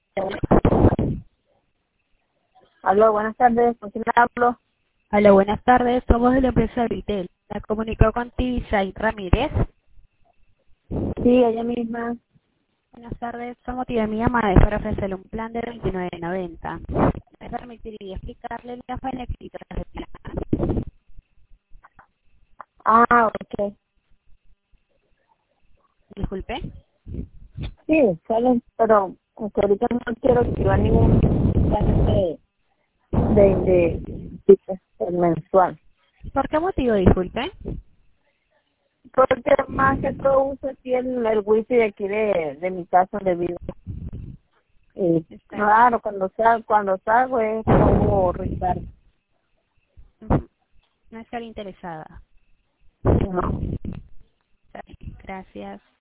Aló, buenas tardes, ¿con quién hablo? Hola, buenas tardes. Somos de la empresa Vitel. Me comunicó con Tibisay Ramírez. Sí, ella misma. Buenas tardes. Su motivo de mi llamada es para ofrecerle un plan de 29.90. Me permitiría explicarle las beneficios del plan. Ah, ok. Disculpe. Sí, sale, pero aunque ahorita no quiero activar ningún plan de mensual. ¿Por qué motivo, disculpe? Porque más que todo uso aquí el wifi de aquí de mi casa donde vivo. Y Está bien. claro, cuando salgo es pongo Ricardo. No estar interesada. No. Está bien. Gracias.